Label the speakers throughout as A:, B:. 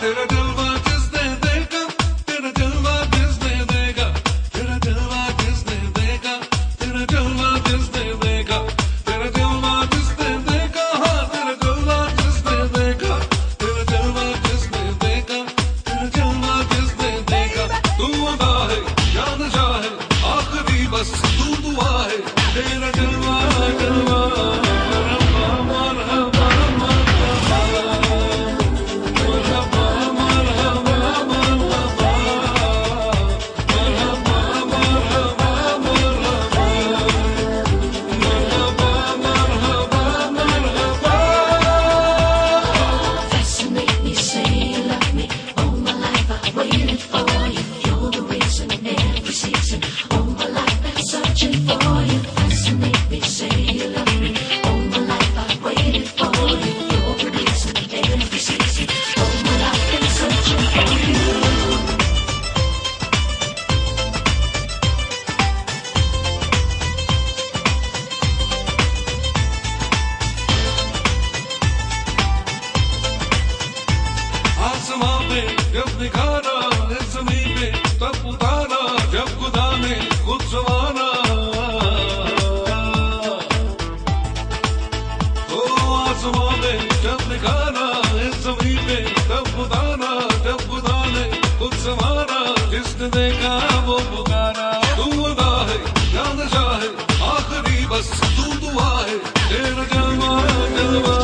A: तेरा जलवा किसने देखा, तेरा जलवा किसने देखा, तेरा जलवा किसने देखा, तेरा जलवा किसने देखा, तेरा जलवा किसने देखा, हाँ तेरा जलवा किसने देखा, तेरा जलवा किसने देखा, तेरा जलवा किसने देखा। तू अदा है या नशा है, आखिरी बस तू दुआ है, तेरा जलवा जलवा जब दिखाना इस ज़मीन पे तब उतारा, जब खुदा ने खुद संवारा। ओ आसमां में जब दिखाना इस ज़मीन पे तब उतारा, जब खुदा ने खुद संवारा। जिसने देखा वो पुकारा। तू अदा है या नशा है, आखिरी बस तू दुआ है, तेरा जलवा जलवा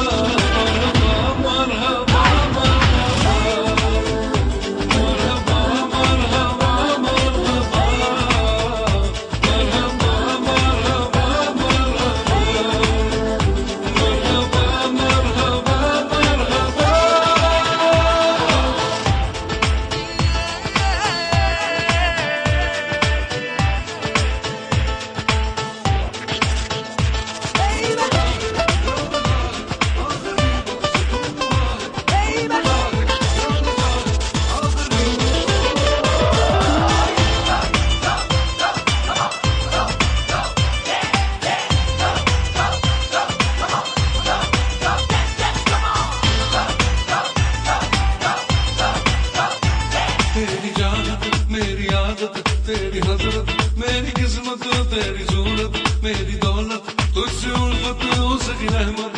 A: मेरी आदत, तेरी हजरत, मेरी किस्मत, तेरी सूरत, मेरी दौलत, तुझसे उल्फत उसकी रहमत।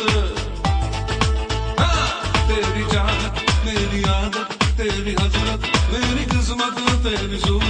A: तेरी चाहत, मेरी आदत, तेरी हजरत, मेरी किस्मत, तेरी सूरत।